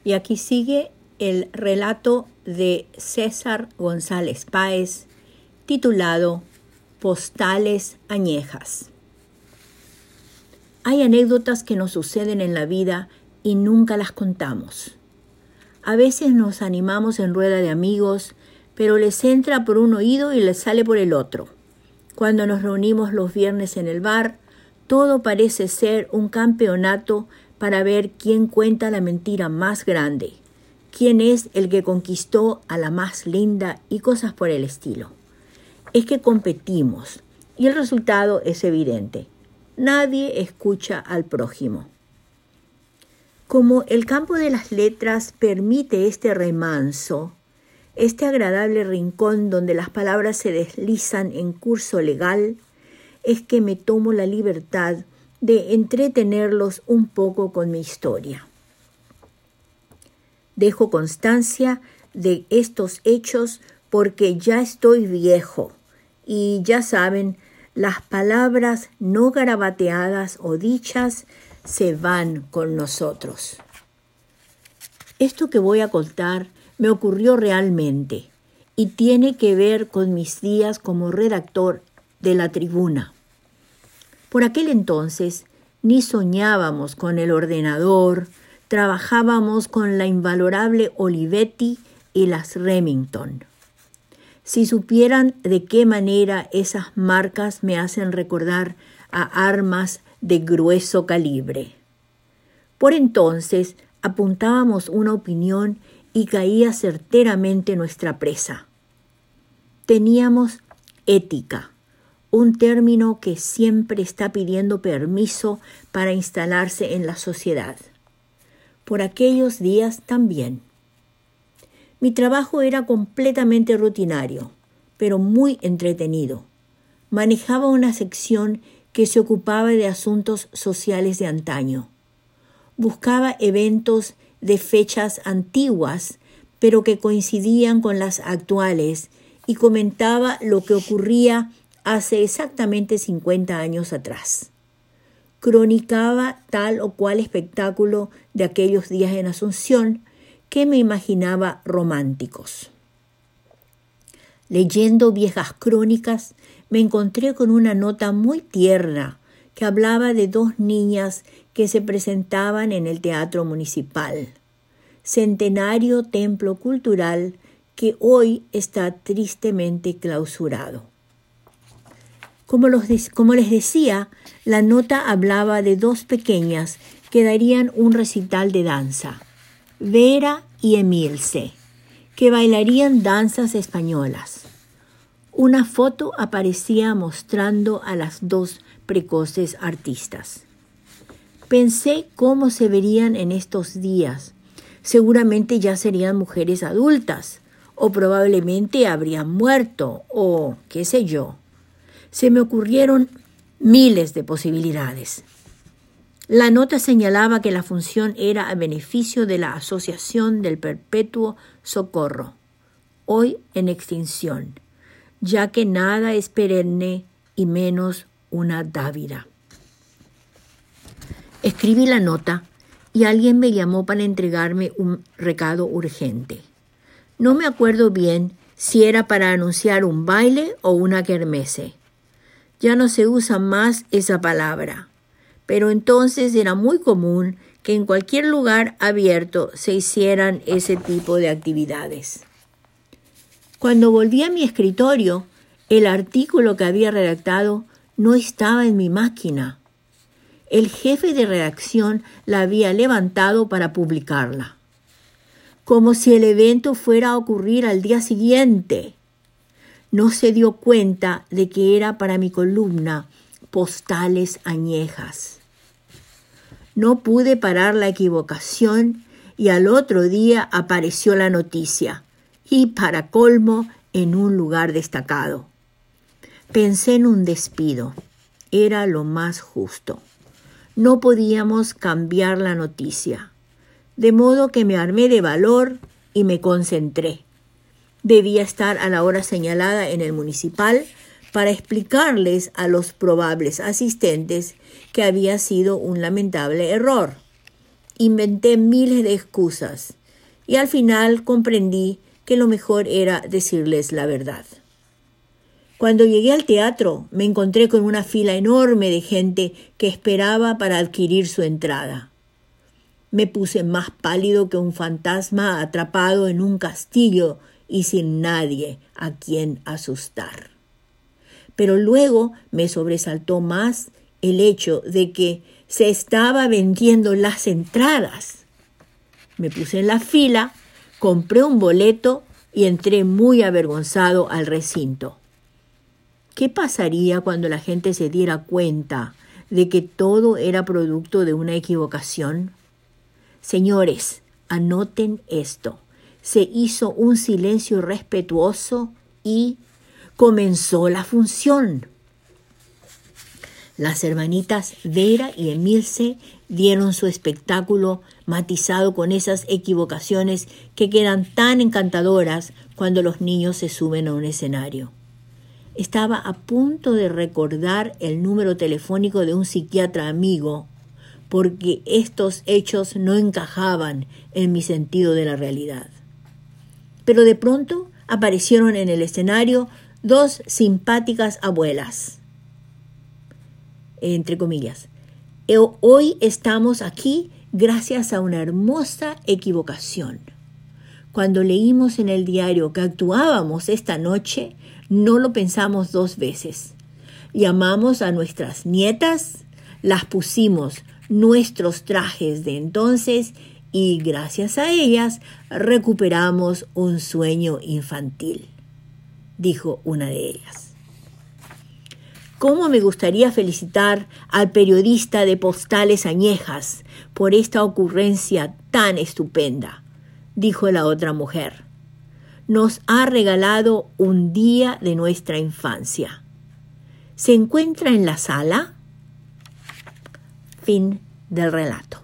Y aquí sigue el relato de César González Páez, titulado Postales añejas. Hay anécdotas que nos suceden en la vida y nunca las contamos. A veces nos animamos en rueda de amigos, pero les entra por un oído y les sale por el otro. Cuando nos reunimos los viernes en el bar, todo parece ser un campeonato para ver quién cuenta la mentira más grande, quién es el que conquistó a la más linda y cosas por el estilo. Es que competimos y el resultado es evidente. Nadie escucha al prójimo. Como el campo de las letras permite este remanso, este agradable rincón donde las palabras se deslizan en curso legal, es que me tomo la libertad de entretenerlos un poco con mi historia. Dejo constancia de estos hechos porque ya estoy viejo y ya saben, las palabras no garabateadas o dichas se van con nosotros. Esto que voy a contar me ocurrió realmente y tiene que ver con mis días como redactor de La Tribuna. Por aquel entonces ni soñábamos con el ordenador, trabajábamos con la invalorable Olivetti y las Remington. Si supieran de qué manera esas marcas me hacen recordar a armas de grueso calibre. Por entonces apuntábamos una opinión y caía certeramente nuestra presa. Teníamos ética, un término que siempre está pidiendo permiso para instalarse en la sociedad. Por aquellos días también. Mi trabajo era completamente rutinario, pero muy entretenido. Manejaba una sección que se ocupaba de asuntos sociales de antaño. Buscaba eventos de fechas antiguas, pero que coincidían con las actuales, y comentaba lo que ocurría hace exactamente 50 años atrás. Cronicaba tal o cual espectáculo de aquellos días en Asunción, que me imaginaba románticos. Leyendo viejas crónicas, me encontré con una nota muy tierna que hablaba de 2 niñas que se presentaban en el Teatro Municipal, centenario templo cultural que hoy está tristemente clausurado. Como les decía, la nota hablaba de 2 pequeñas que darían un recital de danza, Vera y Emilce, que bailarían danzas españolas. Una foto aparecía mostrando a las 2 precoces artistas. Pensé cómo se verían en estos días. Seguramente ya serían mujeres adultas, o probablemente habrían muerto, o qué sé yo. Se me ocurrieron miles de posibilidades. La nota señalaba que la función era a beneficio de la Asociación del Perpetuo Socorro, hoy en extinción, ya que nada es perenne y menos una dávida. Escribí la nota y alguien me llamó para entregarme un recado urgente. No me acuerdo bien si era para anunciar un baile o una kermesse. Ya no se usa más esa palabra. Pero entonces era muy común que en cualquier lugar abierto se hicieran ese tipo de actividades. Cuando volví a mi escritorio, el artículo que había redactado no estaba en mi máquina. El jefe de redacción la había levantado para publicarla, como si el evento fuera a ocurrir al día siguiente. No se dio cuenta de que era para mi columna Postales añejas. No pude parar la equivocación y al otro día apareció la noticia, y para colmo en un lugar destacado. Pensé en un despido. Era lo más justo. No podíamos cambiar la noticia, de modo que me armé de valor y me concentré. Debía estar a la hora señalada en el municipal para explicarles a los probables asistentes que había sido un lamentable error. inventé miles de excusas y al final comprendí que lo mejor era decirles la verdad. Cuando llegué al teatro, me encontré con una fila enorme de gente que esperaba para adquirir su entrada. Me puse más pálido que un fantasma atrapado en un castillo y sin nadie a quien asustar. Pero luego me sobresaltó más el hecho de que se estaba vendiendo las entradas. Me puse en la fila, compré un boleto y entré muy avergonzado al recinto. ¿Qué pasaría cuando la gente se diera cuenta de que todo era producto de una equivocación? Señores, anoten esto. Se hizo un silencio respetuoso y comenzó la función. Las hermanitas Vera y Emilce dieron su espectáculo matizado con esas equivocaciones que quedan tan encantadoras cuando los niños se suben a un escenario. Estaba a punto de recordar el número telefónico de un psiquiatra amigo, porque estos hechos no encajaban en mi sentido de la realidad. Pero de pronto aparecieron en el escenario dos simpáticas abuelas, entre comillas. Hoy estamos aquí gracias a una hermosa equivocación. Cuando leímos en el diario que actuábamos esta noche, no lo pensamos dos veces. Llamamos a nuestras nietas, las pusimos nuestros trajes de entonces y gracias a ellas recuperamos un sueño infantil, dijo una de ellas. ¿Cómo me gustaría felicitar al periodista de Postales Añejas por esta ocurrencia tan estupenda?, dijo la otra mujer. Nos ha regalado un día de nuestra infancia. ¿Se encuentra en la sala? Fin del relato.